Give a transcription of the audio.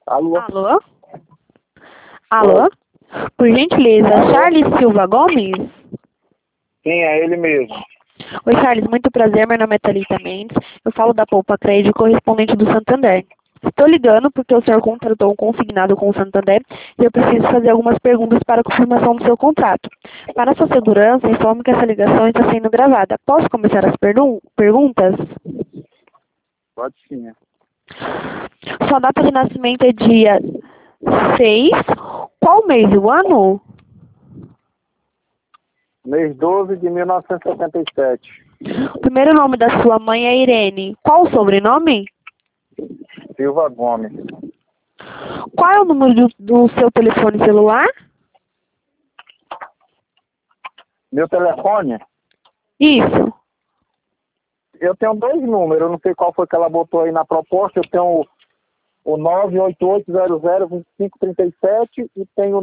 Alô? Alô? Alô? Por gentileza, Alô? Charles Silva Gomes? Sim, é ele mesmo. Oi, Charles, muito prazer. Meu nome é Thalita Mendes. Eu falo da Poupa Crédito, correspondente do Santander. Estou ligando porque o senhor contratou um consignado com o Santander e eu preciso fazer algumas perguntas para a confirmação do seu contrato. Para sua segurança, informo que essa ligação está sendo gravada. Posso começar as perguntas? Pode sim, né? Sua data de nascimento é dia 6. Qual mês e o ano? Mês 12 de 1977. O primeiro nome da sua mãe é Irene. Qual o sobrenome? Silva Gomes. Qual é o número do seu telefone celular? Meu telefone? Isso. Eu tenho dois números. Eu não sei qual foi que ela botou aí na proposta. Eu tenho o 988002537 e tenho